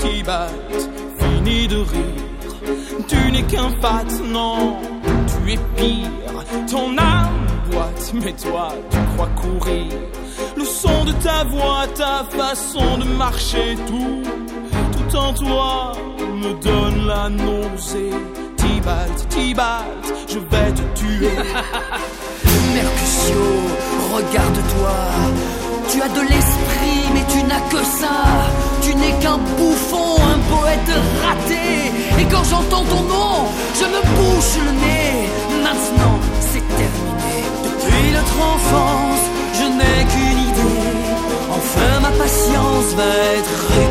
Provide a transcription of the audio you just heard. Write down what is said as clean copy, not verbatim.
Tibalt, fini de rire. Tu n'es qu'un fat, non, tu es pire. Ton âme boite, mais toi, tu crois courir. Le son de ta voix, ta façon de marcher, tout en toi me donne la nausée. Tibalt, Tibalt, je vais te tuer. Mercutio, regarde-toi. Tu as de l'esprit, mais tu n'as que ça. Tu n'es qu'un bouffon, un poète raté. Et quand j'entends ton nom, je me bouche le nez. Maintenant, c'est terminé. Depuis notre enfance, je n'ai qu'une idée. Enfin, ma patience va être réglée.